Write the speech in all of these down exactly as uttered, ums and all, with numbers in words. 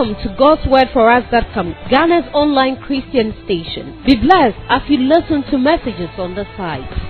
Welcome to God's Word For Us dot com, Ghana's online Christian station. Be blessed as you listen to messages on the site.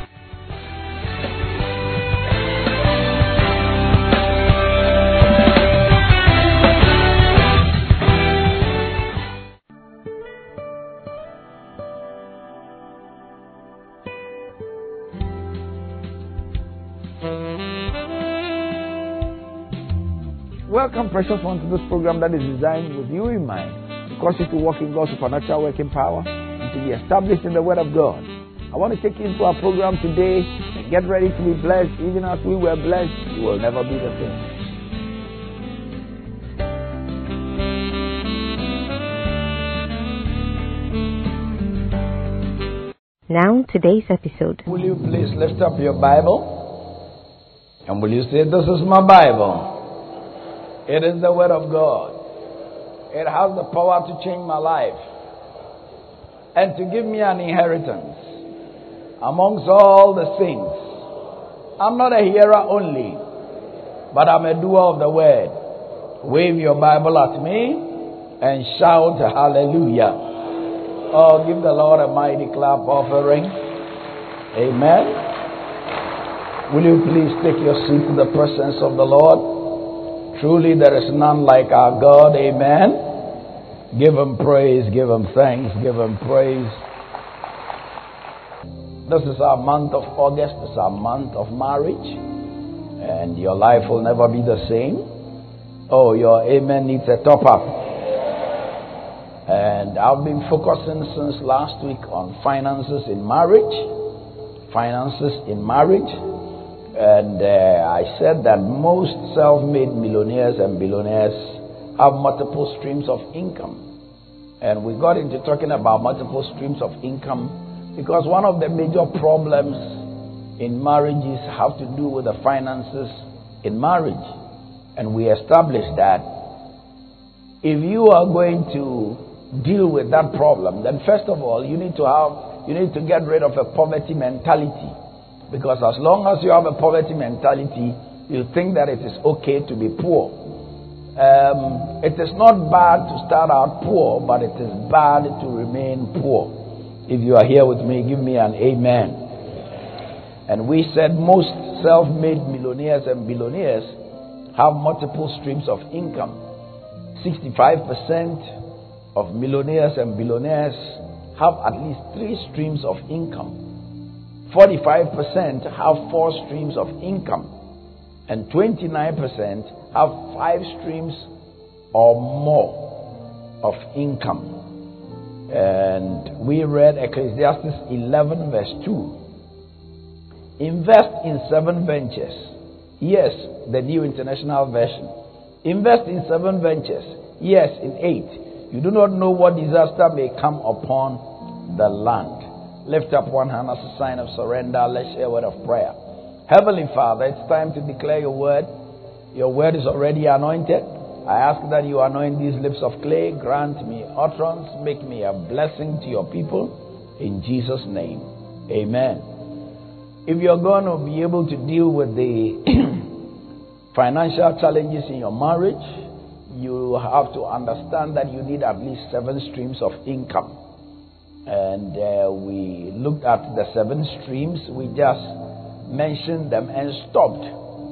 Welcome, precious one, to this program that is designed with you in mind to cause you to walk in God's supernatural working power and to be established in the Word of God. I want to take you into our program today and get ready to be blessed. Even as we were blessed, you will never be the same. Now, today's episode. Will you please lift up your Bible? And will you say, "This is my Bible. It is the Word of God. It has the power to change my life and to give me an inheritance amongst all the saints. I'm not a hearer only, but I'm a doer of the Word." Wave your Bible at me and shout hallelujah. Oh, give the Lord a mighty clap offering. Amen. Will you please take your seat in the presence of the Lord? Truly there is none like our God. Amen. Give him praise, give him thanks, give him praise. This is our month of August. It's our month of marriage. And your life will never be the same. Oh, your amen needs a top up. And I've been focusing since last week on finances in marriage. Finances in marriage. And uh, I said that most self-made millionaires and billionaires have multiple streams of income. And we got into talking about multiple streams of income because one of the major problems in marriages have to do with the finances in marriage. And we established that if you are going to deal with that problem, then first of all, you need to have, you need to get rid of a poverty mentality. Because as long as you have a poverty mentality, you think that it is okay to be poor. Um, it is not bad to start out poor, but it is bad to remain poor. If you are here with me, give me an amen. And we said most self-made millionaires and billionaires have multiple streams of income. sixty-five percent of millionaires and billionaires have at least three streams of income. forty-five percent have four streams of income, and twenty-nine percent have five streams or more of income. And we read Ecclesiastes eleven verse two. Invest in seven ventures. Yes, the New International Version. Invest in seven ventures. Yes, in eight. You do not know what disaster may come upon the land. Lift up one hand as a sign of surrender. Let's share a word of prayer. Heavenly Father, it's time to declare your word. Your word is already anointed. I ask that you anoint these lips of clay. Grant me utterance. Make me a blessing to your people. In Jesus' name. Amen. If you're going to be able to deal with the financial challenges in your marriage, you have to understand that you need at least seven streams of income. And uh, we looked at the seven streams. We just mentioned them and stopped.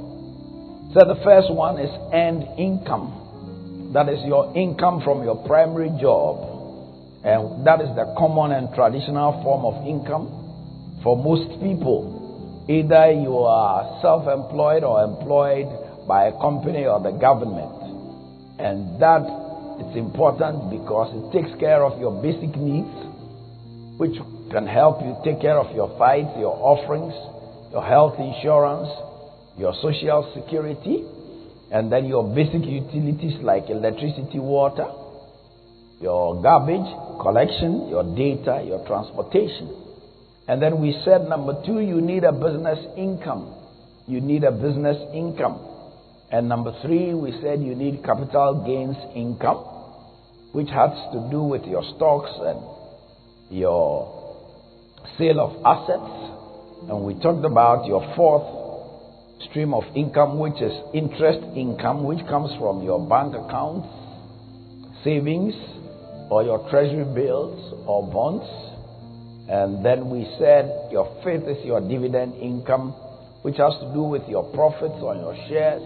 So the first one is earned income. That is your income from your primary job. And that is the common and traditional form of income for most people. Either you are self-employed or employed by a company or the government. And that is important because it takes care of your basic needs, which can help you take care of your tithes, your offerings, your health insurance, your social security, and then your basic utilities like electricity, water, your garbage collection, your data, your transportation. And then we said, number two, you need a business income. You need a business income. And number three, we said you need capital gains income, which has to do with your stocks and your sale of assets. And we talked about your fourth stream of income, which is interest income, which comes from your bank accounts, savings or your treasury bills or bonds. And then we said your fifth is your dividend income, which has to do with your profits on your shares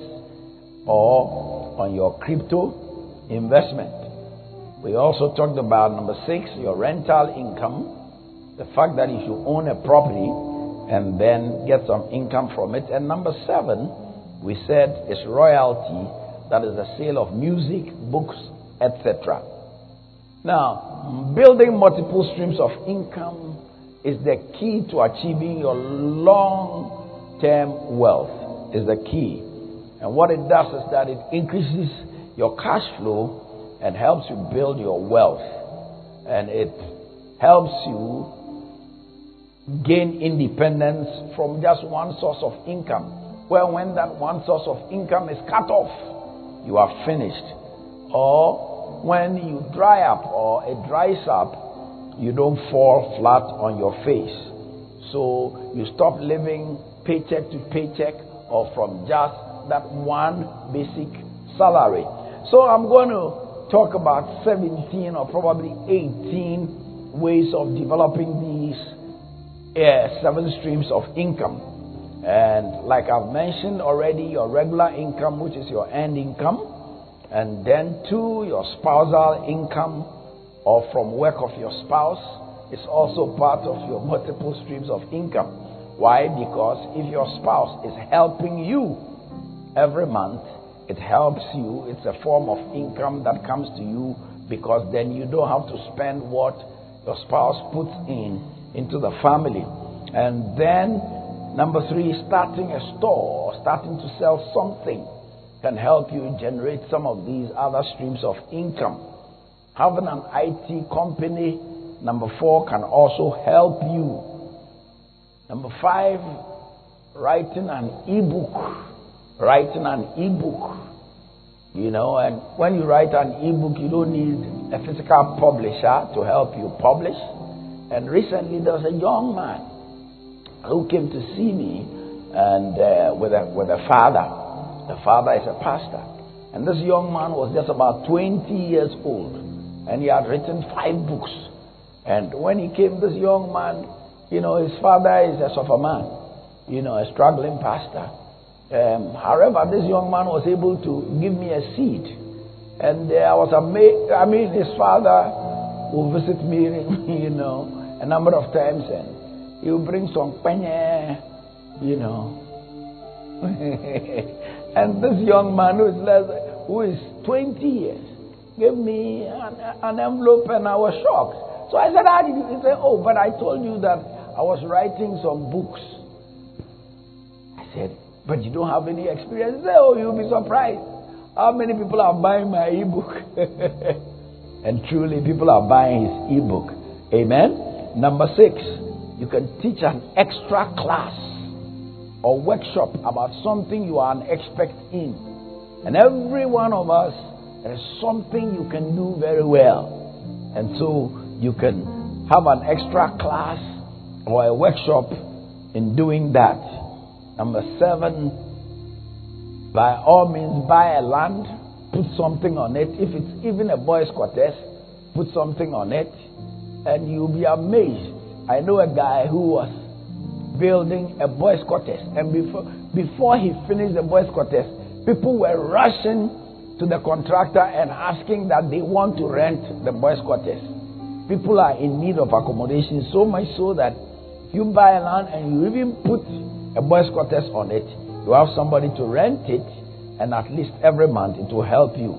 or on your crypto investment. We also talked about number six, your rental income, the fact that you should own a property and then get some income from it. And number seven, we said is royalty, that is the sale of music, books, et cetera. Now, building multiple streams of income is the key to achieving your long-term wealth, is the key. And what it does is that it increases your cash flow and helps you build your wealth. And it helps you gain independence from just one source of income. Well, when that one source of income is cut off, you are finished. Or when you dry up or it dries up, you don't fall flat on your face. So you stop living paycheck to paycheck or from just that one basic salary. So I'm going to talk about seventeen or probably eighteen ways of developing these uh, seven streams of income. And like I've mentioned already, your regular income, which is your end income. And then two, your spousal income or from work of your spouse is also part of your multiple streams of income. Why? Because if your spouse is helping you every month, it helps you. It's a form of income that comes to you because then you don't have to spend what your spouse puts in into the family. And then number three, starting a store, starting to sell something can help you generate some of these other streams of income. Having an I T company, number four, can also help you. Number five, writing an ebook. Writing an ebook. You know, and when you write an ebook, you don't need a physical publisher to help you publish. And recently there was a young man who came to see me and uh, with a with a father. The father is a pastor. And this young man was just about twenty years old. And he had written five books. And when he came, this young man, you know, his father is a suffer man, you know, a struggling pastor. Um, however, this young man was able to give me a seed. And uh, I was amazed. I mean, his father will visit me, you know, a number of times. And he will bring some penye, you know. And this young man who is less, who is twenty years gave me an, an envelope and I was shocked. So I said, how did you? He said, oh, but I told you that I was writing some books. I said, but you don't have any experience. He said, oh, you'll be surprised how many people are buying my ebook. And truly, people are buying his ebook. Amen. Number six, you can teach an extra class or workshop about something you are an expert in. And every one of us, there is something you can do very well. And so you can have an extra class or a workshop in doing that. Number seven, by all means, buy a land, put something on it. If it's even a boys' quarters, put something on it, and you'll be amazed. I know a guy who was building a boys' quarters, and before before he finished the boys' quarters, people were rushing to the contractor and asking that they want to rent the boys' quarters. People are in need of accommodation, so much so that you buy a land and you even put a boys' quarters on it, you have somebody to rent it, and at least every month it will help you.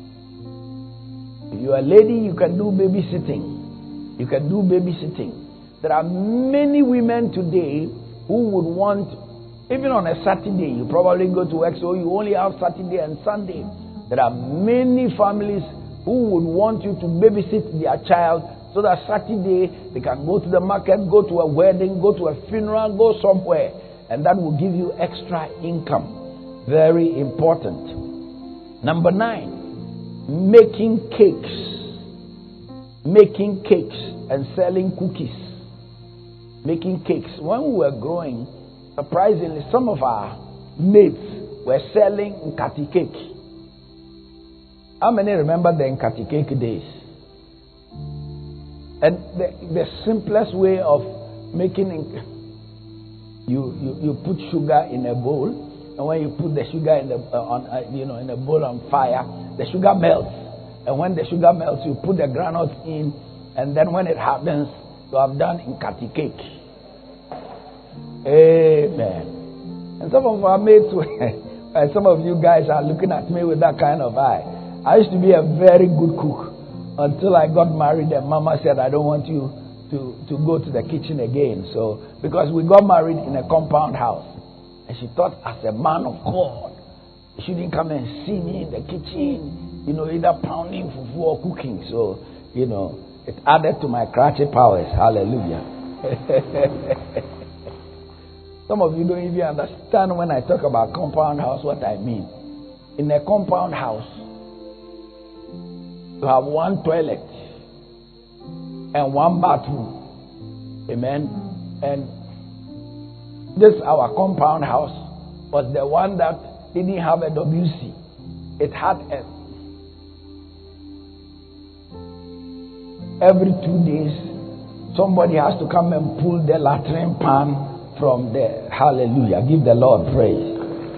If you're a lady, you can do babysitting. You can do babysitting. There are many women today who would want, even on a Saturday, you probably go to work, so you only have Saturday and Sunday. There are many families who would want you to babysit their child so that Saturday they can go to the market, go to a wedding, go to a funeral, go somewhere. And that will give you extra income. Very important. Number nine, making cakes. Making cakes and selling cookies. Making cakes. When we were growing, surprisingly, some of our mates were selling nkati cake. How many remember the Nkati cake days? And the, the simplest way of making it, you, you you put sugar in a bowl, and when you put the sugar in the uh, on uh, you know in a bowl on fire, the sugar melts. And when the sugar melts, you put the granules in, and then when it happens, you have done Nkati cake. Amen. And some of our mates, and some of you guys are looking at me with that kind of eye. I used to be a very good cook until I got married, and Mama said, I don't want you to, to go to the kitchen again. So, because we got married in a compound house, and she thought, as a man of God, she shouldn't come and see me in the kitchen, you know, either pounding fufu or cooking. So, you know, it added to my crotchet powers. Hallelujah. Some of you don't even understand when I talk about compound house what I mean. In a compound house, you have one toilet and one bathroom. Amen. And this our compound house was the one that didn't have a W C. It had a every two days somebody has to come and pull the latrine pan from there. Hallelujah. Give the Lord praise.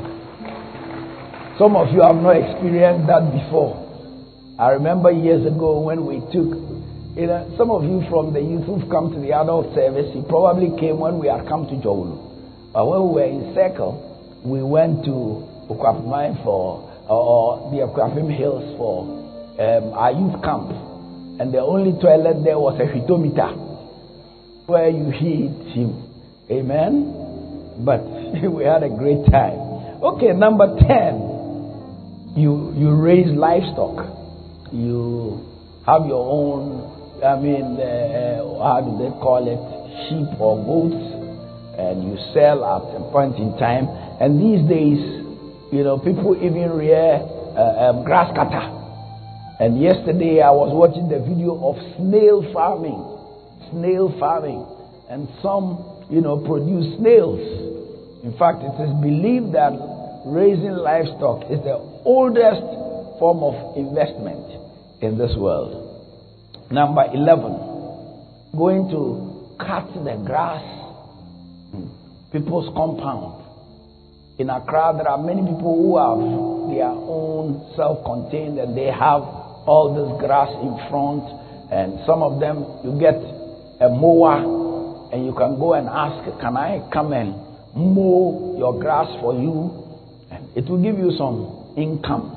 Some of you have not experienced that before. I remember years ago when we took, you know, some of you from the youth who've come to the adult service, you probably came when we had come to Jowulu. But when we were in Circle, we went to Okwapimai for, or the Okwapim Hills for um, our youth camp. And the only toilet there was a hitometer where you heat him. Amen? But we had a great time. Okay, number ten. You, you raise livestock. You have your own, I mean, uh, how do they call it, sheep or goats, and you sell at a point in time. And these days, you know, people even rear uh, um, grass cutter. And yesterday I was watching the video of snail farming, snail farming, and some, you know, produce snails. In fact, it is believed that raising livestock is the oldest form of investment in this world. Number eleven, going to cut the grass in people's compound. In Accra, there are many people who have their own self-contained, and they have all this grass in front, and some of them, you get a mower, and you can go and ask, can I come and mow your grass for you? And it will give you some income.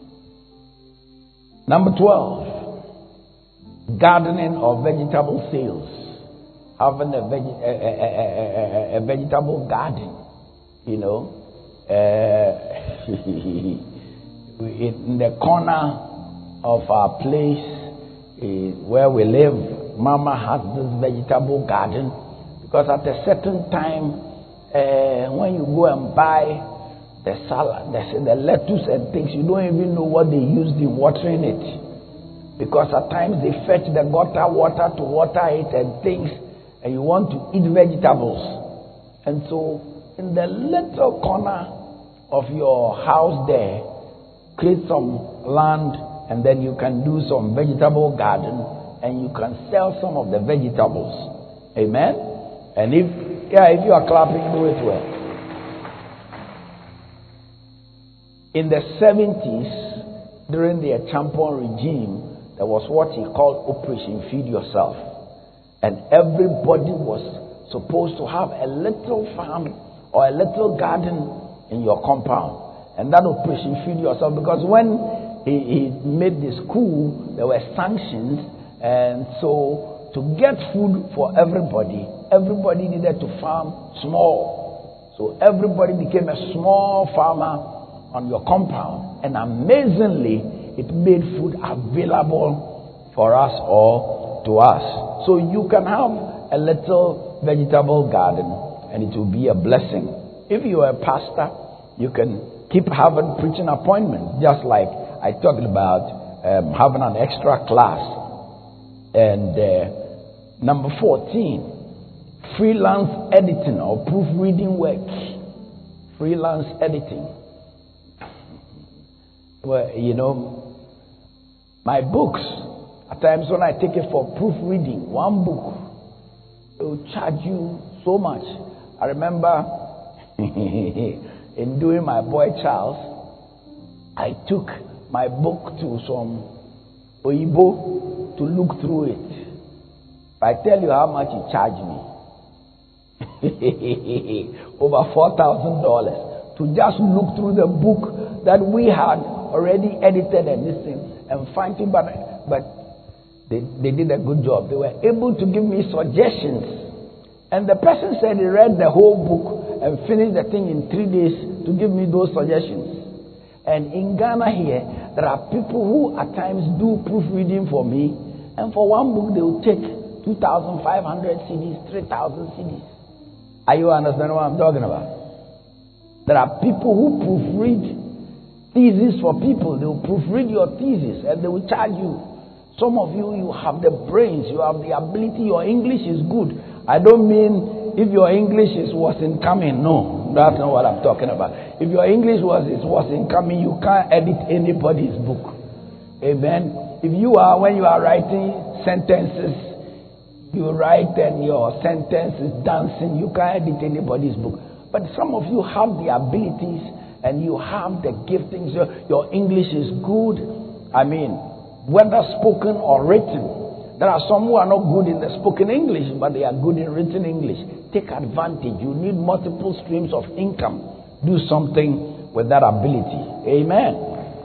Number twelve, gardening or vegetable sales. Having a, veg- a, a, a, a, a vegetable garden, you know. Uh, in the corner of our place uh, where we live, Mama has this vegetable garden, because at a certain time, uh, when you go and buy the salad, the, the lettuce and things, you don't even know what they used in watering it, because at times they fetch the gutter water to water it and things, and you want to eat vegetables. And so in the little corner of your house there, create some land, and then you can do some vegetable garden, and you can sell some of the vegetables. Amen? And if, yeah, if you are clapping, do it well. In the seventies, during the Champon regime, there was what he called Operation Feed Yourself. And everybody was supposed to have a little farm or a little garden in your compound. And that Operation Feed Yourself, because when he, he made the school, there were sanctions, and so to get food for everybody, everybody needed to farm small. So everybody became a small farmer on your compound, and amazingly, it made food available for us or to us. So you can have a little vegetable garden, and it will be a blessing. If you are a pastor, you can keep having preaching appointments, just like I talked about um, having an extra class. And uh, number fourteen, freelance editing or proofreading work. Freelance editing. Well, you know, My books, at times when I take it for proofreading, one book, it will charge you so much. I remember in doing my boy Charles, I took my book to some Oyibo to look through it. If I tell you how much he charged me, over four thousand dollars to just look through the book that we had already edited and this thing and find it, but but they, they did a good job. They were able to give me suggestions. And the person said he read the whole book and finished the thing in three days to give me those suggestions. And in Ghana here, there are people who at times do proofreading for me, and for one book they will take two thousand five hundred C Ds, three thousand C Ds. Are you understanding what I'm talking about? There are people who proofread theses for people. They will proofread your thesis and they will charge you. Some of you, you have the brains, you have the ability, your English is good. I don't mean if your English is wasn't coming. No, that's not what I'm talking about. If your English was is wasn't coming, you can't edit anybody's book. Amen. If you are, when you are writing sentences, you write and your sentence is dancing, you can't edit anybody's book. But some of you have the abilities and you have the giftings. Your, your English is good. I mean, whether spoken or written. There are some who are not good in the spoken English, but they are good in written English. Take advantage. You need multiple streams of income. Do something with that ability. Amen.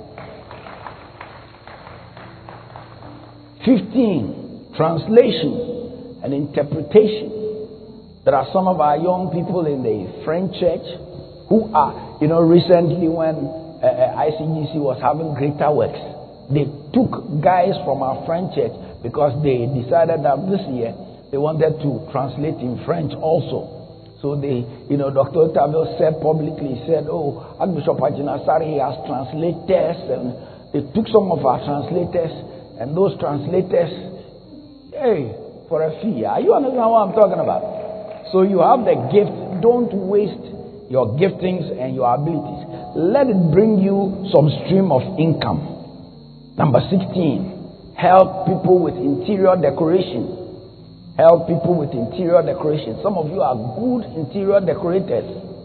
fifteen. Translation and interpretation. There are some of our young people in the French church who are, you know, recently when uh, I C G C was having greater works, they took guys from our French church because they decided that this year they wanted to translate in French also. So they, you know, Doctor Otavio said publicly, he said, oh, Archbishop Ajinasari has translators, and they took some of our translators, and those translators, hey, for a fee. Are you understand what I'm talking about? So you have the gift. Don't waste your giftings and your abilities. Let it bring you some stream of income. Number sixteen. Help people with interior decoration. Help people with interior decoration. Some of you are good interior decorators.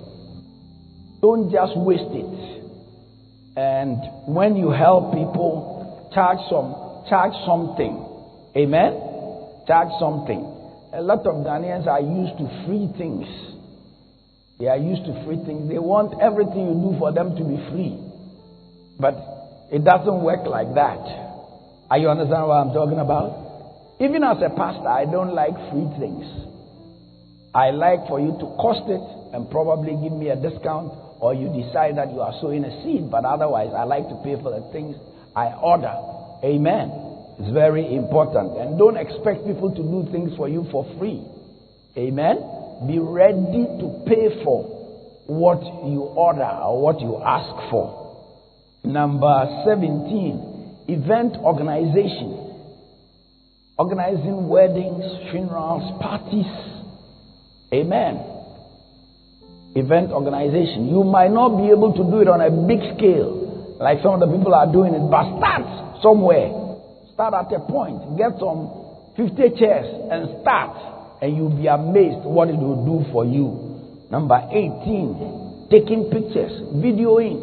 Don't just waste it. And when you help people, charge some, charge something. Amen? Charge something. A lot of Ghanaians are used to free things. They are used to free things. They want everything you do for them to be free. But it doesn't work like that. Are you understand what I'm talking about? Even as a pastor, I don't like free things. I like for you to cost it and probably give me a discount, or you decide that you are sowing a seed, but otherwise I like to pay for the things I order. Amen. It's very important. And don't expect people to do things for you for free. Amen. Be ready to pay for what you order or what you ask for. Number seventeen. Event organization. Organizing weddings, funerals, parties. Amen. Event organization. You might not be able to do it on a big scale like some of the people are doing it, but start somewhere. Start at a point. Get some fifty chairs and start, and you'll be amazed what it will do for you. Number eighteen. Taking pictures, videoing.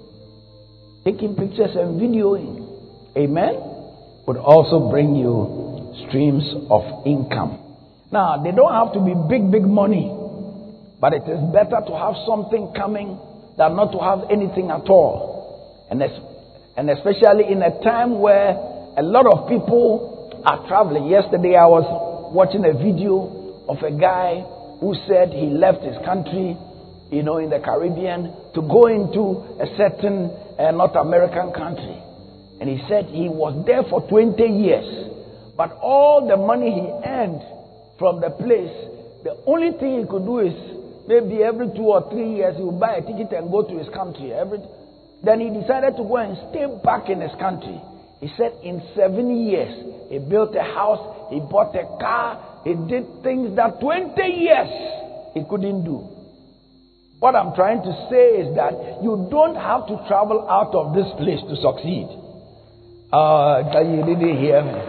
Taking pictures and videoing. Amen. Would also bring you streams of income. Now, they don't have to be big, big money, but it is better to have something coming than not to have anything at all. And, and especially in a time where a lot of people are traveling. Yesterday, I was watching a video of a guy who said he left his country, you know, in the Caribbean to go into a certain uh, North American country. And he said he was there for twenty years. But all the money he earned from the place, the only thing he could do is maybe every two or three years he would buy a ticket and go to his country. Every, then he decided to go and stay back in his country. He said in seven years, he built a house, he bought a car, he did things that twenty years he couldn't do. What I'm trying to say is that you don't have to travel out of this place to succeed. Uh, you didn't hear me.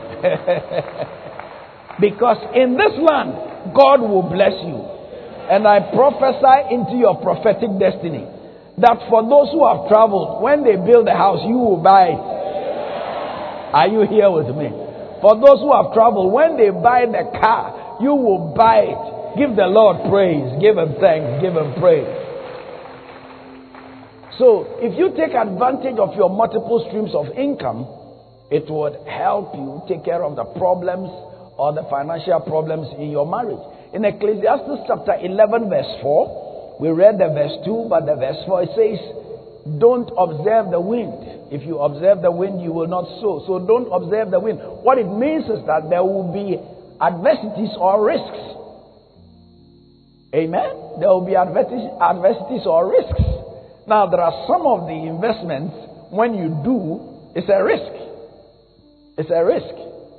Because in this land, God will bless you. And I prophesy into your prophetic destiny that for those who have traveled, when they build a house, you will buy it. Are you here with me? For those who have traveled, when they buy the car, you will buy it. Give the Lord praise. Give him thanks. Give him praise. So, if you take advantage of your multiple streams of income, it would help you take care of the problems or the financial problems in your marriage. In Ecclesiastes chapter eleven verse four, we read the verse two, but the verse four, it says, don't observe the wind. If you observe the wind, you will not sow. So don't observe the wind. What it means is that there will be adversities or risks. Amen? There will be adversities or risks. Now, there are some of the investments, when you do, it's a risk. It's a risk.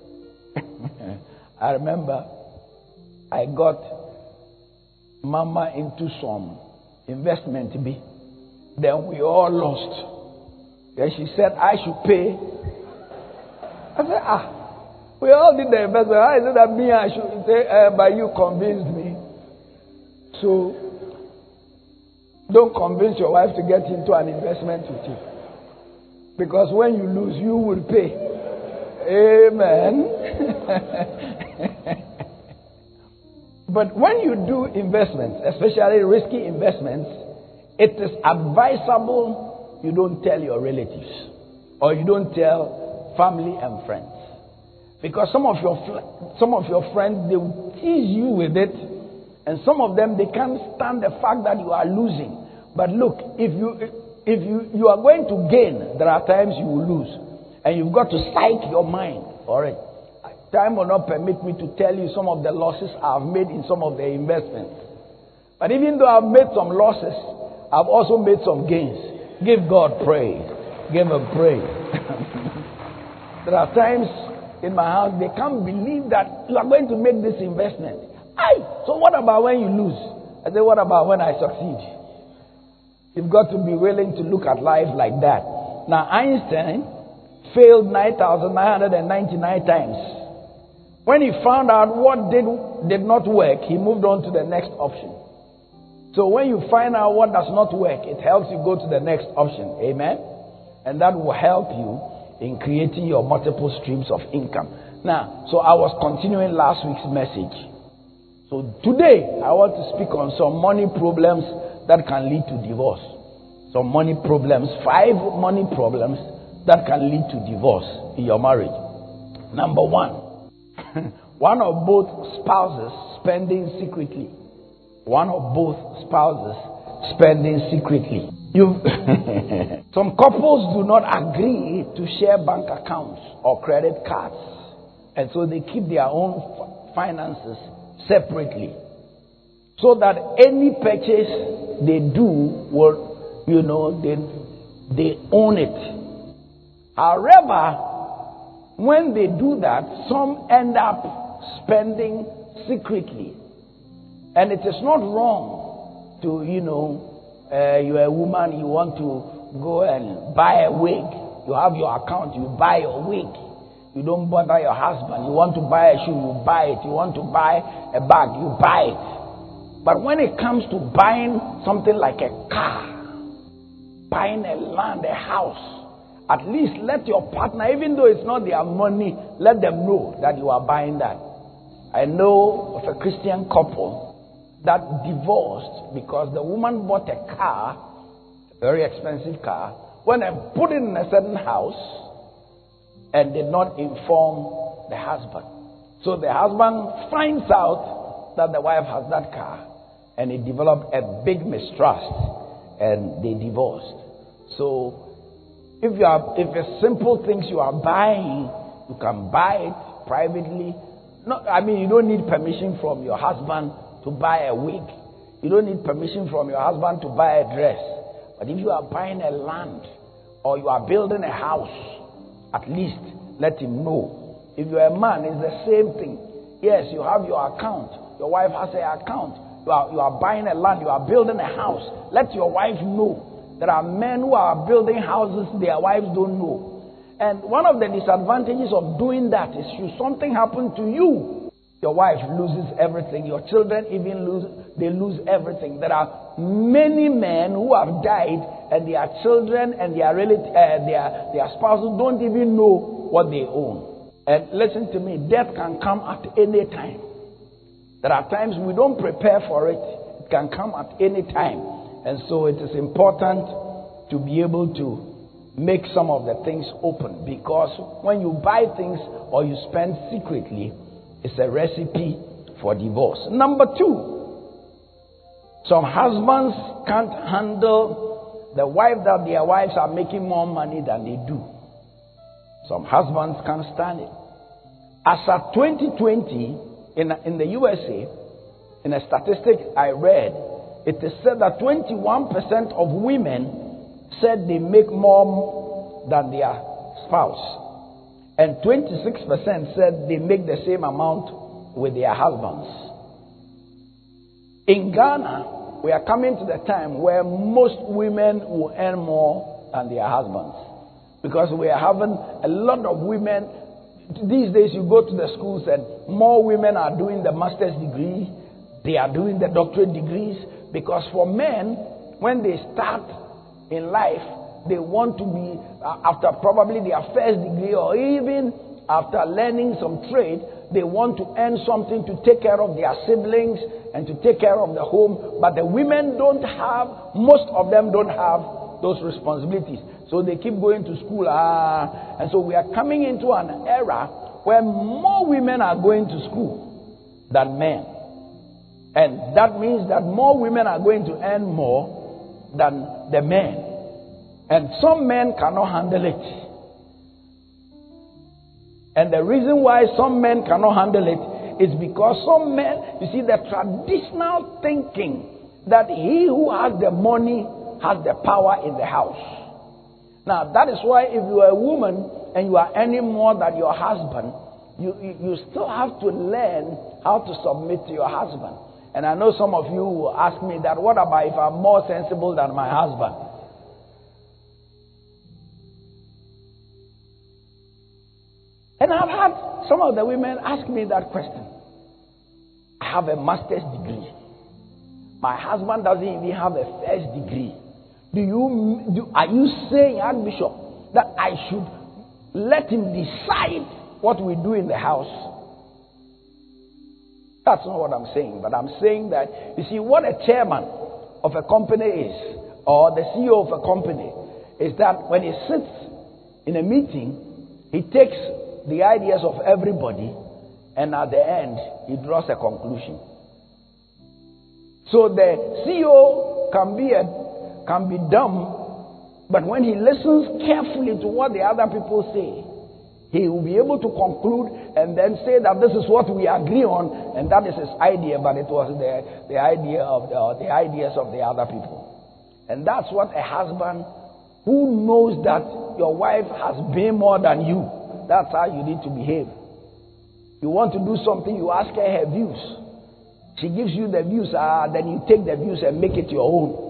I remember I got Mama into some investment B. Then we all lost. Then she said I should pay. I said, ah, we all did the investment. How is it that me I should say, uh, but you convinced me. So, don't convince your wife to get into an investment with you. Because when you lose, you will pay. Amen. But when you do investments, especially risky investments, it is advisable you don't tell your relatives or you don't tell family and friends. Because some of your some of your friends, they will tease you with it, and some of them, they can't stand the fact that you are losing. But look, if you if you, you are going to gain, there are times you will lose. And you've got to psych your mind. All right. Time will not permit me to tell you some of the losses I've made in some of the investments. But even though I've made some losses, I've also made some gains. Give God praise. Give him praise. There are times in my house, they can't believe that you are going to make this investment. Aye, so what about when you lose? I say, what about when I succeed? You've got to be willing to look at life like that. Now, Einstein failed nine thousand nine hundred ninety-nine times. When he found out what did, did not work, he moved on to the next option. So when you find out what does not work, it helps you go to the next option. Amen? And that will help you in creating your multiple streams of income. Now, so I was continuing last week's message. So today, I want to speak on some money problems that can lead to divorce. Some money problems, five money problems that can lead to divorce in your marriage. Number one, one of both spouses spending secretly. One of both spouses spending secretly. You, some couples do not agree to share bank accounts or credit cards, and so they keep their own finances separately, so that any purchase they do will, you know, they they own it. However, when they do that, some end up spending secretly. And it is not wrong to, you know, uh, you're a woman, you want to go and buy a wig. You have your account, you buy your wig. You don't bother your husband. You want to buy a shoe, you buy it. You want to buy a bag, you buy it. But when it comes to buying something like a car, buying a land, a house, at least let your partner, even though it's not their money, let them know that you are buying that. I know of a Christian couple that divorced because the woman bought a car, a very expensive car, went and put it in a certain house and did not inform the husband. So the husband finds out that the wife has that car, and it developed a big mistrust, and they divorced. So If you are, if it's simple things you are buying, you can buy it privately. No, I mean, you don't need permission from your husband to buy a wig. You don't need permission from your husband to buy a dress. But if you are buying a land or you are building a house, at least let him know. If you're a man, it's the same thing. Yes, you have your account. Your wife has an account. You are, you are buying a land. You are building a house. Let your wife know. There are men who are building houses their wives don't know. And one of the disadvantages of doing that is should something happen to you, your wife loses everything. Your children even lose, they lose everything. There are many men who have died and their children and their relatives, uh, their, their spouses don't even know what they own. And listen to me, death can come at any time. There are times we don't prepare for it. It can come at any time. And so it is important to be able to make some of the things open, because when you buy things or you spend secretly, it's a recipe for divorce. Number two, some husbands can't handle the wife that their wives are making more money than they do. Some husbands can't stand it. As of twenty twenty, in, in the U S A, in a statistic I read, it is said that twenty-one percent of women said they make more than their spouse. And twenty-six percent said they make the same amount with their husbands. In Ghana, we are coming to the time where most women will earn more than their husbands. Because we are having a lot of women. These days you go to the schools and more women are doing the master's degree. They are doing the doctorate degrees. Because for men, when they start in life, they want to be, uh, after probably their first degree or even after learning some trade, they want to earn something to take care of their siblings and to take care of the home. But the women don't have, most of them don't have those responsibilities. So they keep going to school. Ah, and so we are coming into an era where more women are going to school than men. And that means that more women are going to earn more than the men. And some men cannot handle it. And the reason why some men cannot handle it is because some men, you see, the traditional thinking that he who has the money has the power in the house. Now, that is why if you are a woman and you are earning more than your husband, you, you, you still have to learn how to submit to your husband. And I know some of you will ask me that, what about if I'm more sensible than my husband? And I've had some of the women ask me that question. I have a master's degree. My husband doesn't even have a first degree. Do you, do, are you saying, Archbishop, that I should let him decide what we do in the house? That's not what I'm saying. But I'm saying that, you see, what a chairman of a company is, or the C E O of a company, is that when he sits in a meeting, he takes the ideas of everybody, and at the end, he draws a conclusion. So the C E O can be a, can be dumb, but when he listens carefully to what the other people say, he will be able to conclude and then say that this is what we agree on, and that is his idea, but it was the, the idea of the, the ideas of the other people. And that's what a husband who knows that your wife has been more than you, that's how you need to behave. You want to do something, you ask her her views. She gives you the views, ah, then you take the views and make it your own.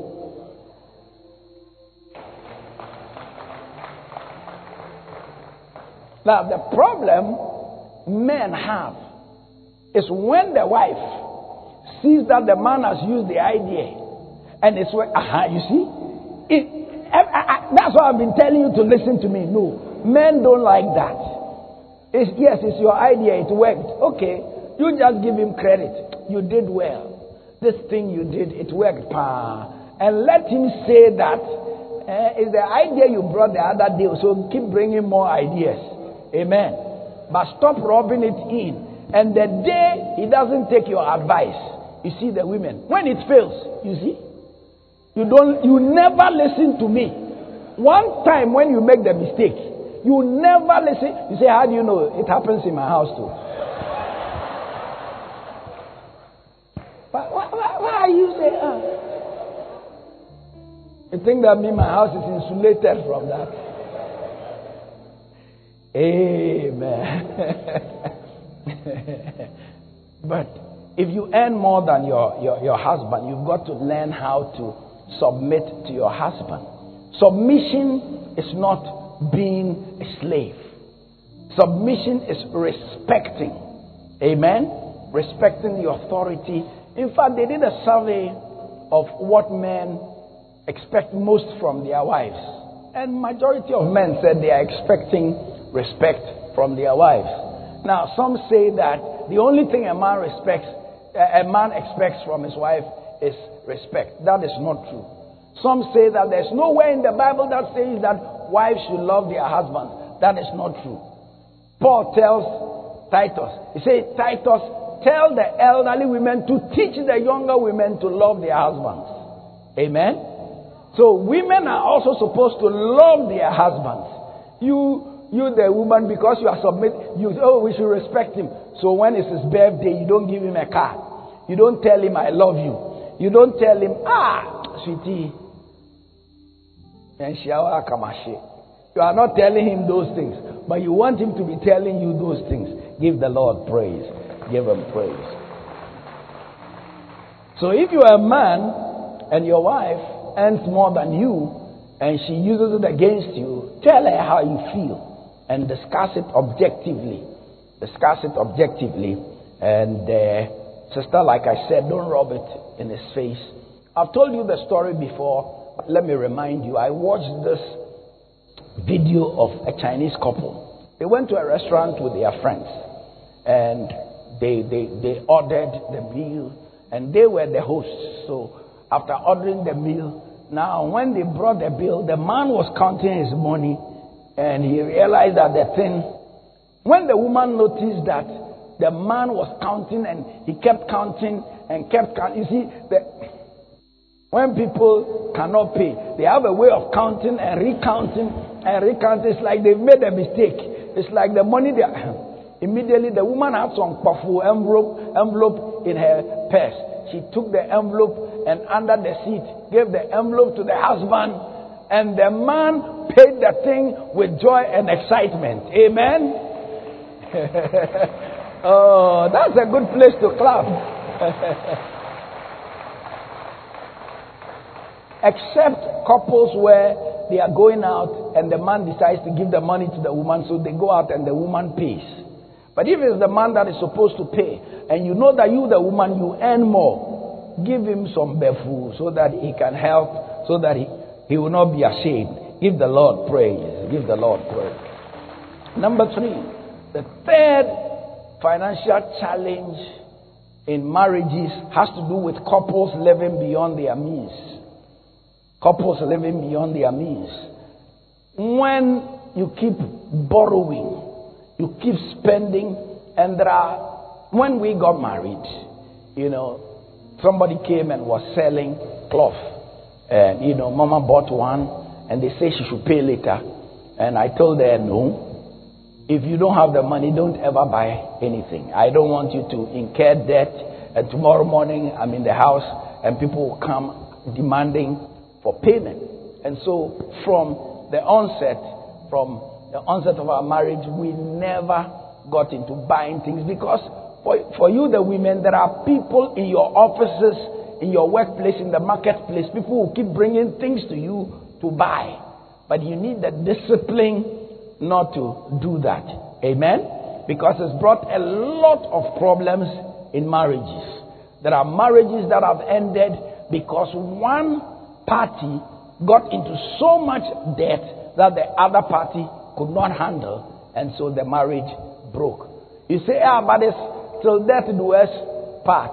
Now, the problem men have is when the wife sees that the man has used the idea, and it's when, aha, you see? It, I, I, that's why I've been telling you to listen to me. No. Men don't like that. It's, yes, it's your idea. It worked. Okay. You just give him credit. You did well. This thing you did, it worked. Pa. And let him say that eh, it's the idea you brought the other day. So keep bringing more ideas. Amen. But stop rubbing it in. And the day he doesn't take your advice, you see the women. When it fails, you see, you don't. You never listen to me. One time when you make the mistake, you never listen. You say, how do you know? It happens in my house too. But why, why, why are you saying, ah? You think that me, my house is insulated from that? Amen. But if you earn more than your, your, your husband, you've got to learn how to submit to your husband. Submission is not being a slave. Submission is respecting. Amen? Respecting the authority. In fact, they did a survey of what men expect most from their wives. And majority of men said they are expecting respect from their wives. Now, some say that the only thing a man respects, a man expects from his wife is respect. That is not true. Some say that there's nowhere in the Bible that says that wives should love their husbands. That is not true. Paul tells Titus, he says, Titus, tell the elderly women to teach the younger women to love their husbands. Amen? So women are also supposed to love their husbands. You, you the woman, because you are submit, you say, oh, we should respect him. So when it's his birthday, you don't give him a card. You don't tell him, I love you. You don't tell him, ah, sweetie. You are not telling him those things, but you want him to be telling you those things. Give the Lord praise. Give him praise. So if you are a man and your wife earns more than you and she uses it against you, tell her how you feel and discuss it objectively. Discuss it objectively. And uh, sister, like I said, don't rub it in his face. I've told you the story before. Let me remind you, I watched this video of a Chinese couple. They went to a restaurant with their friends and they, they, they ordered the meal and they were the hosts. So after ordering the meal, now when they brought the bill, the man was counting his money and he realized that the thing, when the woman noticed that the man was counting and he kept counting and kept counting, you see, the when people cannot pay, they have a way of counting and recounting and recounting. It's like they've made a mistake. It's like the money they immediately the woman had some puffy envelope envelope in her purse. She took the envelope and under the seat gave the envelope to the husband, and the man paid the thing with joy and excitement. Amen. Oh, that's a good place to clap. Except couples where they are going out and the man decides to give the money to the woman, so they go out and the woman pays. But if it's the man that is supposed to pay, and you know that you, the woman, you earn more, give him some befu so that he can help, so that he, he will not be ashamed. Give the Lord praise. Give the Lord praise. Number three, the third financial challenge in marriages has to do with couples living beyond their means. Couples living beyond their means. When you keep borrowing, you keep spending, and there are, when we got married, you know, somebody came and was selling cloth. And, you know, Mama bought one, and they say she should pay later. And I told her, no, if you don't have the money, don't ever buy anything. I don't want you to incur debt, and tomorrow morning I'm in the house, and people will come demanding for payment. And so from the onset, from the onset of our marriage, we never got into buying things, because for, for you, the women, there are people in your offices, in your workplace, in the marketplace, people who keep bringing things to you to buy. But you need the discipline not to do that. Amen? Because it's brought a lot of problems in marriages. There are marriages that have ended because one party got into so much debt that the other party could not handle, and so the marriage broke. You say, ah, but it's till death do us part.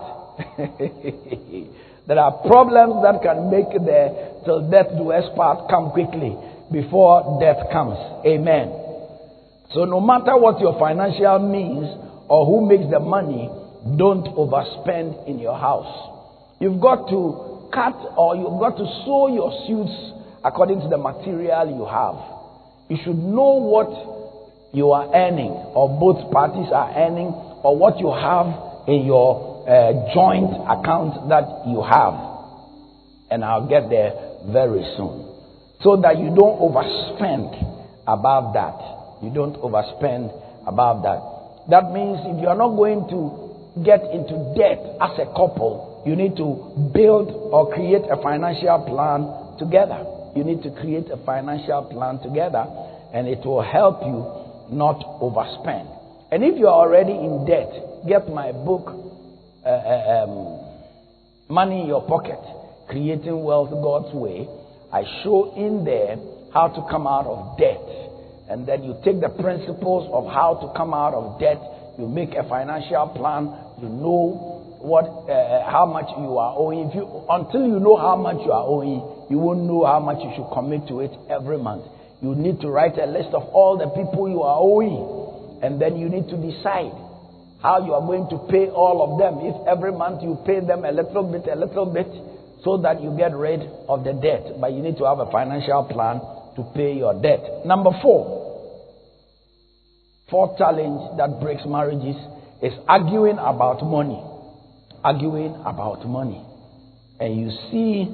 There are problems that can make the till death do us part come quickly before death comes. Amen. So no matter what your financial means or who makes the money, don't overspend in your house. You've got to cut, or you've got to sew your suits according to the material you have. You should know what you are earning, or both parties are earning, or what you have in your uh, joint account that you have. And I'll get there very soon. So that you don't overspend above that. You don't overspend above that. That means if you are not going to get into debt as a couple, you need to build or create a financial plan together. You need to create a financial plan together. and it will help you not overspend. And if you are already in debt, get my book, uh, um, Money in Your Pocket, Creating Wealth God's Way. I show in there how to come out of debt. And then you take the principles of how to come out of debt. You make a financial plan. You know what, uh, how much you are owing. If you, until you know how much you are owing, you won't know how much you should commit to it every month. You need to write a list of all the people you are owing. And then you need to decide how you are going to pay all of them. If every month you pay them a little bit, a little bit, so that you get rid of the debt. But you need to have a financial plan to pay your debt. Number four, fourth challenge that breaks marriages is arguing about money. Arguing about money. And you see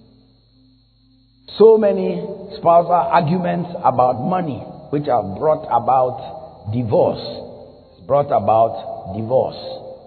so many spousal arguments about money, which have brought about divorce. It's brought about divorce.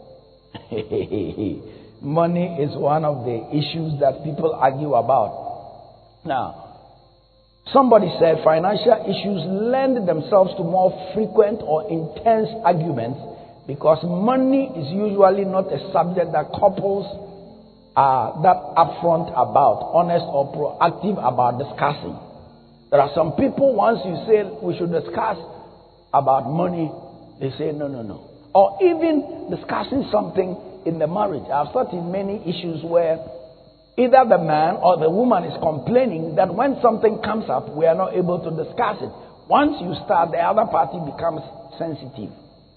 Money is one of the issues that people argue about. Now, somebody said financial issues lend themselves to more frequent or intense arguments because money is usually not a subject that couples are that upfront about, honest or proactive about discussing. There are some people, once you say we should discuss about money, they say no, no, no. Or even discussing something in the marriage. I've sat in many issues where either the man or the woman is complaining that when something comes up, we are not able to discuss it. Once you start, the other party becomes sensitive.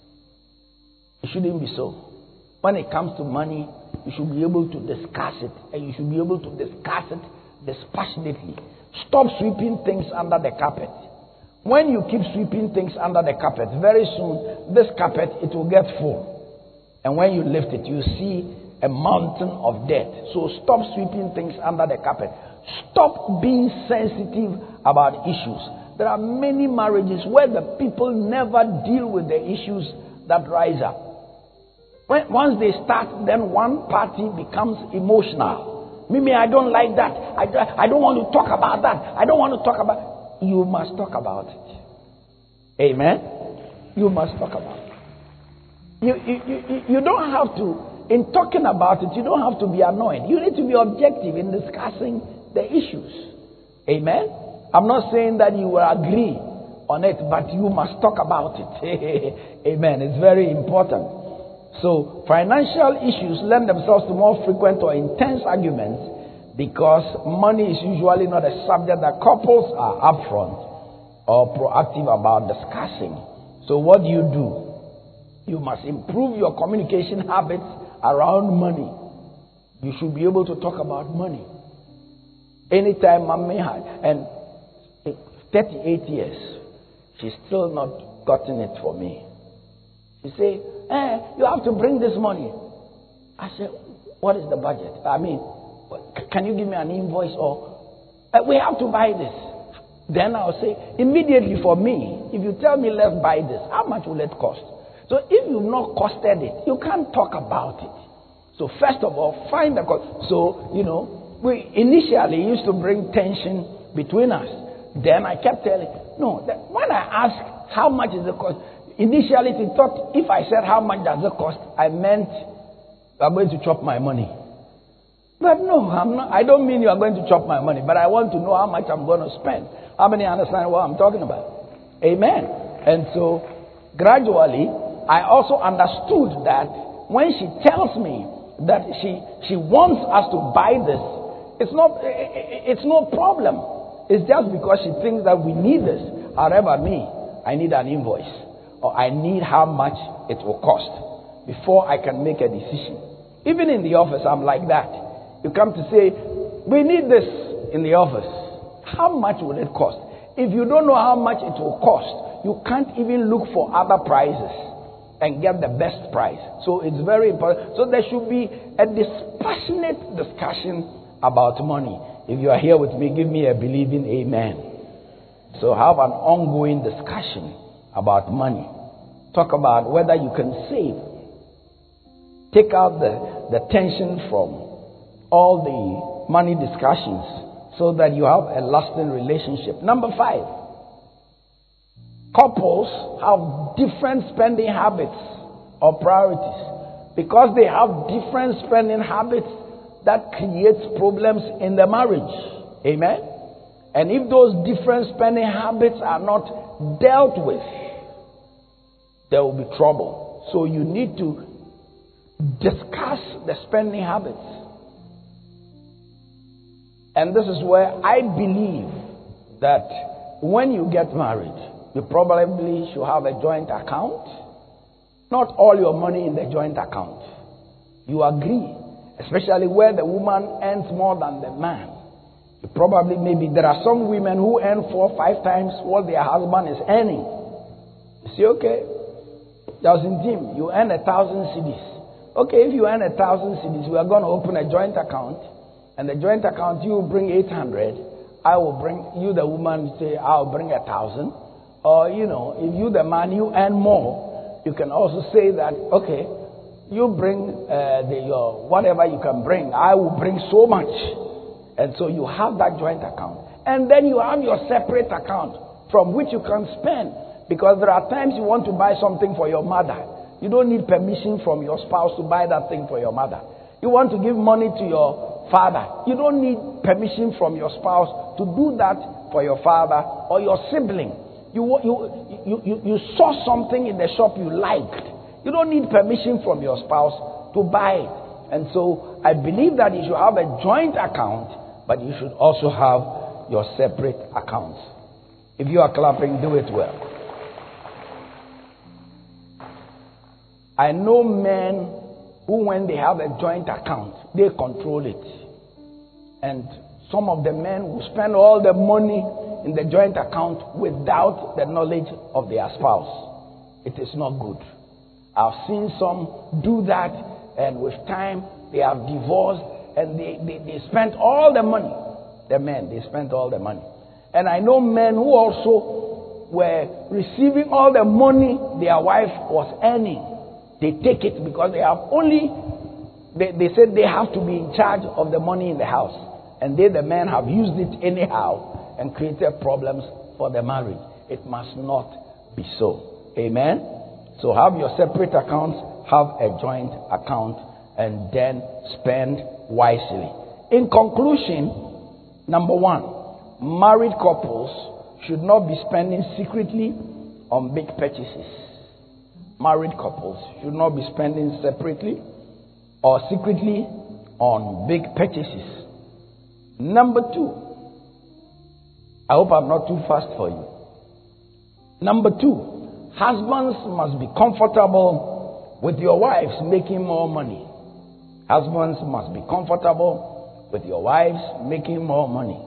It shouldn't be so. When it comes to money, you should be able to discuss it, and you should be able to discuss it dispassionately. Stop sweeping things under the carpet. When you keep sweeping things under the carpet, very soon, this carpet, it will get full. And when you lift it, you see a mountain of debt. So stop sweeping things under the carpet. Stop being sensitive about issues. There are many marriages where the people never deal with the issues that rise up. When, once they start, then one party becomes emotional. Mimi, I don't like that. I, I don't want to talk about that. I don't want to talk about... You must talk about it. Amen? You must talk about it. You, you, you, you don't have to, in talking about it, you don't have to be annoyed. You need to be objective in discussing the issues. Amen? I'm not saying that you will agree on it, but you must talk about it. Amen. It's very important. So, financial issues lend themselves to more frequent or intense arguments because money is usually not a subject that couples are upfront or proactive about discussing. So, what do you do? You must improve your communication habits around money. You should be able to talk about money. Anytime mommy had, and thirty-eight years, she's still not gotten it for me. She say, eh, you have to bring this money. I said, what is the budget? I mean, can you give me an invoice or uh, we have to buy this. Then I'll say, immediately for me, if you tell me let's buy this, how much will it cost? So if you've not costed it, you can't talk about it. So first of all, find the cost. So, you know, we initially used to bring tension between us. Then I kept telling, no, that when I asked how much is the cost, initially she thought if I said how much does it cost, I meant you are going to chop my money. But no, I'm not, I don't mean you are going to chop my money, but I want to know how much I'm going to spend. How many understand what I'm talking about? Amen. And so gradually, I also understood that when she tells me that she she wants us to buy this, it's not it's no problem. It's just because she thinks that we need this. However, me, I need an invoice or I need how much it will cost before I can make a decision. Even in the office, I'm like that. You come to say, we need this in the office. How much will it cost? If you don't know how much it will cost, you can't even look for other prices and get the best price. So it's very important. So there should be a dispassionate discussion about money. If you are here with me, give me a believing amen. So have an ongoing discussion about money. Talk about whether you can save. Take out the, the tension from all the money discussions so that you have a lasting relationship. Number five. couples have different spending habits or priorities. Because they have different spending habits, that creates problems in the marriage. Amen? And if those different spending habits are not dealt with, there will be trouble. So you need to discuss the spending habits. And this is where I believe that when you get married, you probably should have a joint account. Not all your money in the joint account. You agree, especially where the woman earns more than the man. You probably, maybe there are some women who earn four, five times what their husband is earning. You say, okay, thousand Jim, you earn a thousand cedis. Okay, if you earn a thousand cedis, we are going to open a joint account. And the joint account, you will bring eight hundred. I will bring, you the woman say, I'll bring a thousand. Or, you know, if you the man, you earn more. You can also say that, okay, you bring uh, the, your, whatever you can bring. I will bring so much. And so you have that joint account. And then you have your separate account from which you can spend. Because there are times you want to buy something for your mother. You don't need permission from your spouse to buy that thing for your mother. You want to give money to your father. You don't need permission from your spouse to do that for your father or your sibling. You, you, you, you, you saw something in the shop you liked. You don't need permission from your spouse to buy it. And so I believe that you should have a joint account, but you should also have your separate accounts. If you are clapping, do it well. I know men who, when they have a joint account, they control it. And some of the men will spend all the money in the joint account without the knowledge of their spouse. It is not good. I've seen some do that, and with time they have divorced, and they, they, they spent all the money. The men, they spent all the money. And I know men who also were receiving all the money their wife was earning. They take it because they have only, they, they said they have to be in charge of the money in the house. And they, the men, have used it anyhow and created problems for the marriage. It must not be so. Amen? So have your separate accounts, have a joint account, and then spend wisely. In conclusion, number one, married couples should not be spending secretly on big purchases. Married couples should not be spending separately or secretly on big purchases. Number two, I hope I'm not too fast for you. Number two, husbands must be comfortable with your wives making more money. Husbands must be comfortable with your wives making more money.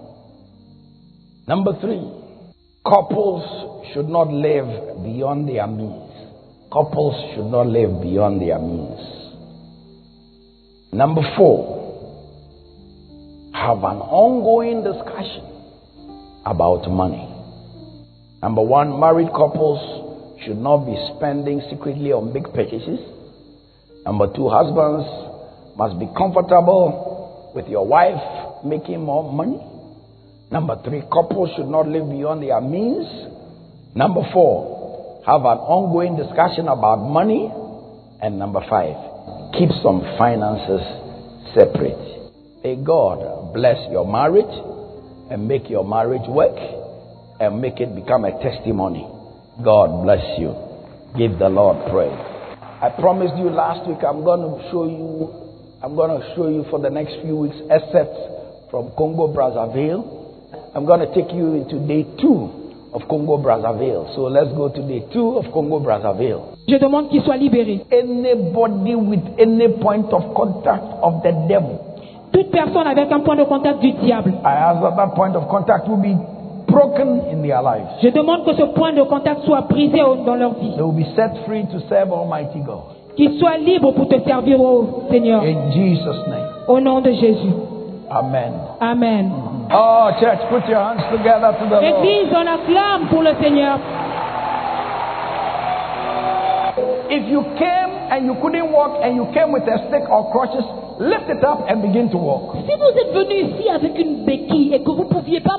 Number three, couples should not live beyond their means. Couples should not live beyond their means. Number four, have an ongoing discussion about money. Number one, married couples should not be spending secretly on big purchases. Number two, husbands must be comfortable with your wife making more money. Number three, couples should not live beyond their means. Number four, have an ongoing discussion about money. And number five, keep some finances separate. May God bless your marriage and make your marriage work and make it become a testimony. God bless you. Give the Lord praise. I promised you last week I'm going to show you, I'm going to show you for the next few weeks excerpts from Congo Brazzaville. I'm going to take you into day two of Congo Brazzaville. So let's go to day two of Congo Brazzaville. Je demande qu'il soit libéré. Anybody with any point of contact of the devil. Toute personne avec un point de contact du diable. I ask that that point of contact will be broken in their lives. Je demande que ce point de contact soit brisé dans leur vie. They will be set free to serve Almighty God. Qu'ils soient libres pour te servir au Seigneur. In Jesus' name. Au nom de Jésus. Amen. Amen. Oh, church, put your hands together to the Lord. Église, on acclame pour le Seigneur. If you came and you couldn't walk and you came with a stick or crutches, lift it up and begin to walk. Si vous êtes venu ici avec une béquille et que vous ne pouviez pas marcher,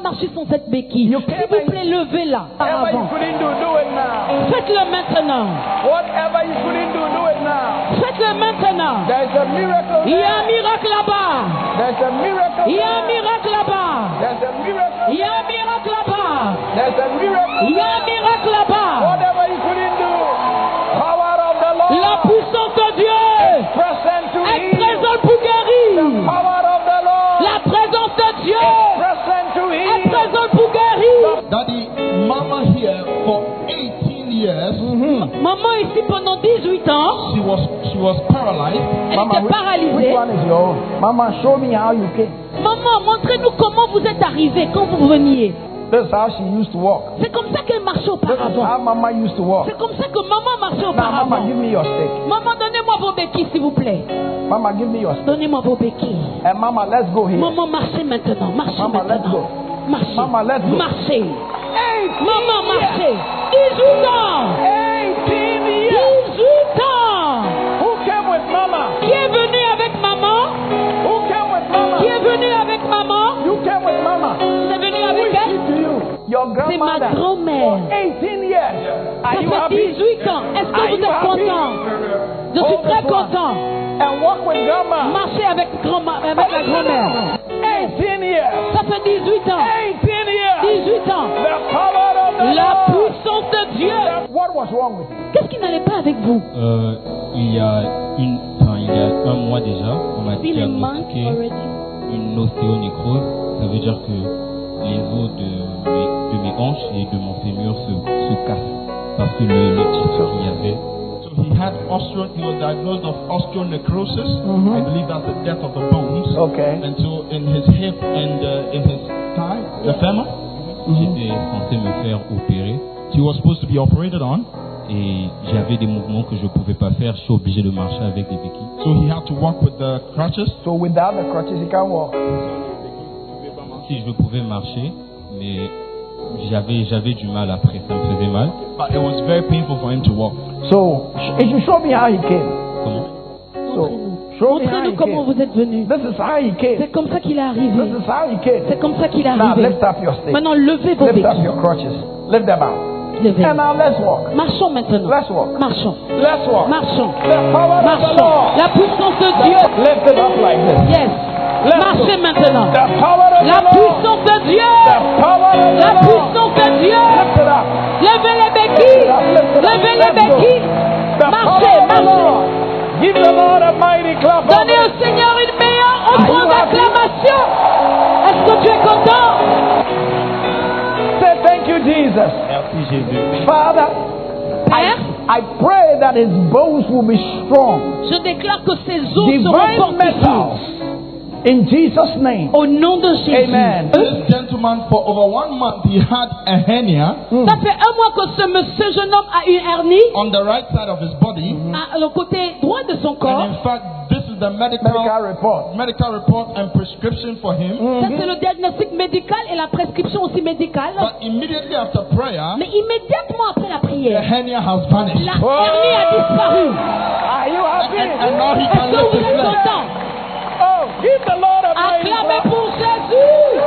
marcher sans cette béquille. You S'il came vous plaît, levez-la par Whatever you avant. couldn't do, do it now. Faites-le maintenant. Whatever you couldn't do, do it now. Faites-le maintenant. There's a miracle Il y a un there. miracle là-bas. There's a miracle Il y a un there. miracle là-bas. There's a miracle. Il y a un miracle là-bas. There's a miracle. Il y a un miracle là-bas. Whatever you couldn't do, power of the Lord. La puissance de Dieu Present to est heal. présente pour guérir. Power of the Lord. La présence de Dieu Present to est heal. présente pour guérir. Daddy, Mama here for eighteen years, Maman ici pendant dix-huit ans, she was she was paralyzed. elle Mama, était which, which paralysée. one is your own? Mama, show me how you came. Maman, montrez-nous comment vous êtes arrivée quand vous veniez. This is how she used to walk. C'est comme ça qu'elle marchait This is auparavant. how Mama used to walk. C'est comme ça que maman marchait Now, Mama, auparavant. give me your stick. Maman, donnez-moi vos béquilles, s'il vous plaît. Mama, give me your stick. Donnez-moi vos béquilles. And Mama, let's go here. Maman, marchez maintenant. Marchez Mama, let's maintenant. go. Marchez. Mama, let's go. Marchez. eighteen Maman, years. marchez. dix-huit ans. eighteen years. dix-huit ans. Who came with Mama? Qui est venu avec maman? Who came with Mama? Qui est venu avec maman? You came with Mama. Vous êtes venu Who avec is elle? she to you? Your C'est ma grandmother. grand-mère. eighteen years. Ça Are you fait happy? dix-huit ans. Est-ce que Are vous you êtes happy? content? Je suis Oh, très this one. content. And walk with Grandma. Marcher avec, grand avec la grand-mère. eighteen years. Ça fait dix-huit ans. eighteen years. dix-huit ans. The power of the La Lord. puissance de Dieu. What was wrong with you? Qu'est-ce qui n'allait pas avec vous? Euh, il y a une, enfin, il y a un mois déjà, on m'a Been a month diagnostiqué already. une ostéonécrose. Ça veut dire que les os de mes, de mes hanches et de mon fémur se, se cassent parce que le, le tissu qu'il y avait. So he had osteo, he was diagnosed of osteonecrosis. Mhm. I believe that's the death of the bones. Okay. And so in his hip and uh, in his thigh, the femur, J'étais censé me faire opérer he was supposed to be operated on. et j'avais des mouvements que je ne pouvais pas faire. Je suis obligé de marcher avec des béquilles. So he had to walk with the crutches. So without the crutches, you can't walk. Si je pouvais marcher, mais j'avais j'avais du mal après, ça me faisait mal. But it was very painful for him to walk. So sh- you show me how he came. Comment? So show me how Montrez-nous he comment came. vous êtes venus. This is how he came. C'est comme ça qu'il est arrivé. This is how he came. C'est comme ça qu'il est Now arrivé. lift up your stick. Maintenant, levez vos Lift up béquilles. your crutches. Lift them out. Levez. And now let's walk. Marchons maintenant. Let's walk. Marchons. Let's walk. Marchons. The power of the Marchons. Lord. La puissance de Dieu. Lift it up like this. Yes. Let's Marchez go. maintenant. The power of La the Lord. puissance de Dieu. The power of La the Lord. puissance de Dieu. Lift it up. Levez les béquilles. Lift it up. Lift it up. Levez les Let's go. béquilles. The Marchez, power of the marchez. Lord. Give the Lord a mighty clap. Donnez au Seigneur une meilleure Are offrande you happy? d'acclamation. Est-ce que tu es content? Say thank you, Jesus. Merci Jésus. Father, I, Père, I pray that his bones will be strong. je déclare que ces os seront Divine fortifiés. metals. In Jesus' name. Au nom de Jésus. Amen. This gentleman, for over one month, he had a hernia Ça fait un mois que ce monsieur, jeune homme, a une hernie on the right side of his body. à le côté droit de son corps. And in fact, this is the medical Medical report. medical report and prescription for him. Ça, c'est le diagnostic médical et la prescription aussi médicale. But immediately after prayer, Mais immédiatement après la the prière, hernia has vanished. la hernie a disparu. Are you happy? And, and now he Est-ce can que lift vous his êtes leg. content? Oh, give the Lord a mighty Acclamez clap. pour Jésus.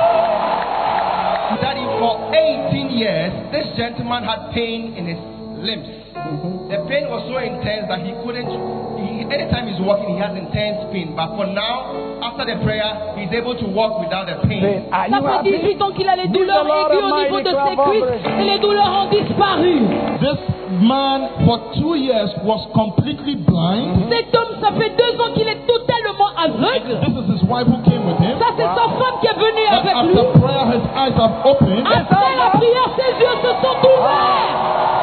Daddy, for eighteen years, this gentleman had pain in his limbs. The pain was so intense that he couldn't, he, anytime he's walking, he has intense pain. But for now, after the prayer, he's able to walk without the pain. Say, are Ça you fait happy? dix-huit ans qu'il a les Give douleurs the Lord aiguës a au niveau mighty de ses clap cuisses offering. et les douleurs ont disparu. This man for two years was completely blind. Cet homme, ça fait deux ans qu'il est totalement aveugle. This is his wife who came with him. Ça, c'est sa femme qui est venue But avec lui. after prayer, his eyes have opened. Après la prière, ses yeux se sont ouverts.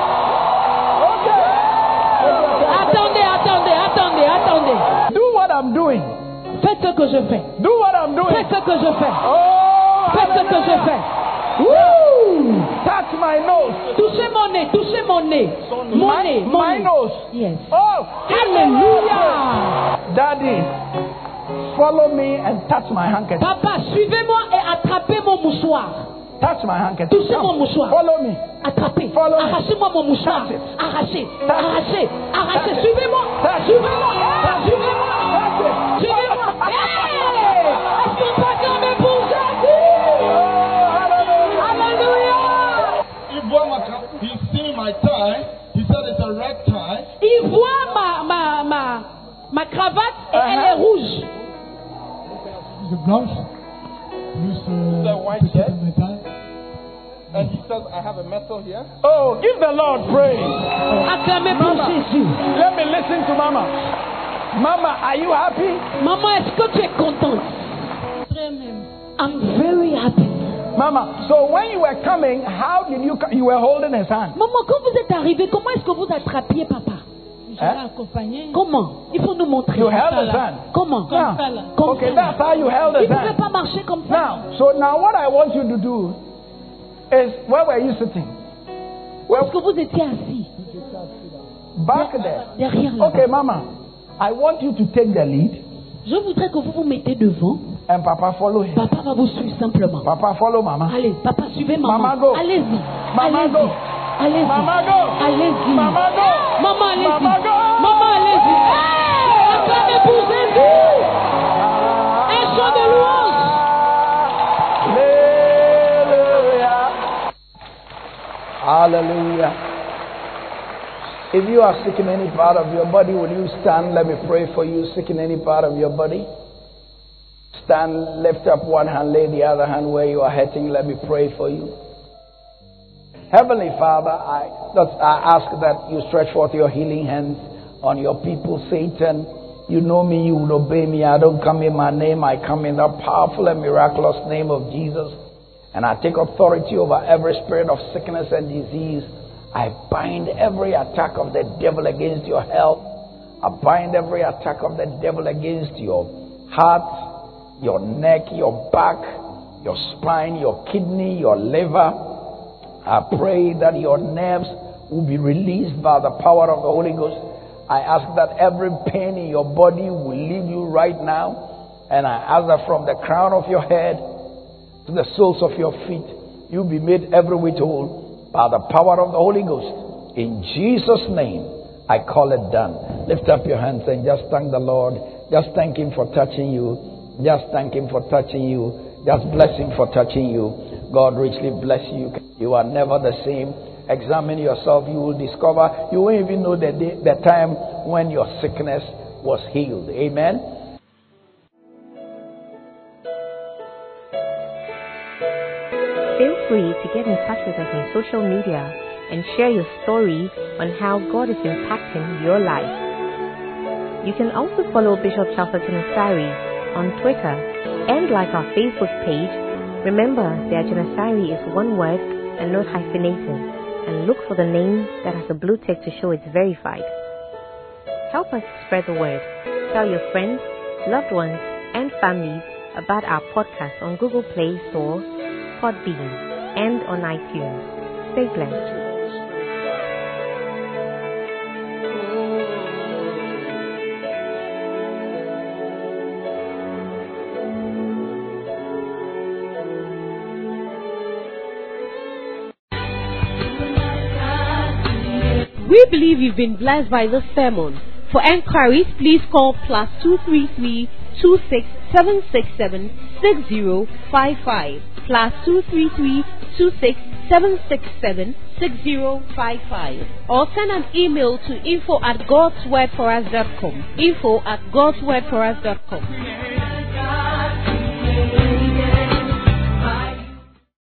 Attendez, attendez, attendez, attendez. Do what I'm doing. Faites ce que je fais. Do what I'm doing. Faites ce que je fais. Oh, Faites ce que je hallelujah. fais. Woo! Touch my nose. Touchez mon nez, touchez mon nez. Mon My, nez, mon my nez. nose. Yes. Oh, Alléluia. Daddy, follow me and touch my handkerchief. Papa, suivez-moi et attrapez mon mouchoir. Touch my handkerchief. Touchez Come. mon mouchoir. Follow me. Attrapez. Follow me. Arrachez-moi mon mouchoir. Touch it. Arrachez. Touch it. Arrachez. Arrachez. Touch it. Suivez-moi. Touch it. Suivez-moi. Touch it. Suivez-moi. Touch it. Suivez-moi. Hey! Est-ce qu'on peut acclamer pour Jésus? Oh, cravate et Uh-huh. elle est rouge. De blanche, plus euh, The white petit shirt. en métal. And he says, I have a metal here. Oh, give the Lord praise. Acclamez pour Mama. Jésus. Let me listen to Mama. Mama, are you happy? Maman, est-ce que tu es contente? Très même. I'm very happy. Mama, so when you were coming, how did you come? You were holding his hand. Maman, quand vous êtes arrivé, comment est-ce que vous attrapiez papa? Je l'ai accompagné. Comment? Il faut nous montrer. You held ça his là. hand. Comment? Now, ça là. Comme okay, ça. that's how you held Il his ne pouvait hand. pas marcher comme ça. Now, so now what I want you to do is, where were you sitting? Où est-ce Well, que vous étiez assis? back there. Derrière là. Okay, Mama, I want you to take the lead Je voudrais que vous vous mettez devant. and Papa follow him. Papa va vous suivre simplement. Papa follow Mama. Allez, papa, suivez maman. Mama, go. Allez-y. Mama, Allez-y. go. Allez-y. Mama, go. Allez-y. Mama, go. Maman, allez-y. Mama, go. Maman, allez-y. Hey, acclamez pour Jésus. Un chant de louange. Hallelujah. Hallelujah. If you are sick in any part of your body, will you stand? Let me pray for you. Sick in any part of your body? Stand, lift up one hand, lay the other hand where you are hurting. Let me pray for you. Heavenly Father, I, I ask that you stretch forth your healing hands on your people. Satan, you know me, you will obey me. I don't come in my name, I come in the powerful and miraculous name of Jesus. And I take authority over every spirit of sickness and disease. I bind every attack of the devil against your health. I bind every attack of the devil against your heart, your neck, your back, your spine, your kidney, your liver. I pray that your nerves will be released by the power of the Holy Ghost. I ask that every pain in your body will leave you right now. And I ask that from the crown of your head to the soles of your feet, you'll be made every whit whole by the power of the Holy Ghost. In Jesus' name, I call it done. Lift up your hands and just thank the Lord. Just thank Him for touching you. Just thank Him for touching you. Just bless Him for touching you. God richly bless you. You are never the same. Examine yourself. You will discover. You won't even know the, day, the time when your sickness was healed. Amen. Feel free to get in touch with us on social media and share your story on how God is impacting your life. You can also follow Bishop Chalferton Asari on Twitter and like our Facebook page. Remember that Janasari is one word and not hyphenated, and look for the name that has a blue tick to show it's verified. Help us spread the word. Tell your friends, loved ones, and families about our podcast on Google Play Store, Podbean, and on iTunes. Stay blessed. We believe you've been blessed by this sermon. For enquiries, please call plus two three three two six seven six seven six zero five five plus two three three two six seven six seven six zero five five, or send an email to info at godswordforus dot com. Info at godswordforus dot com.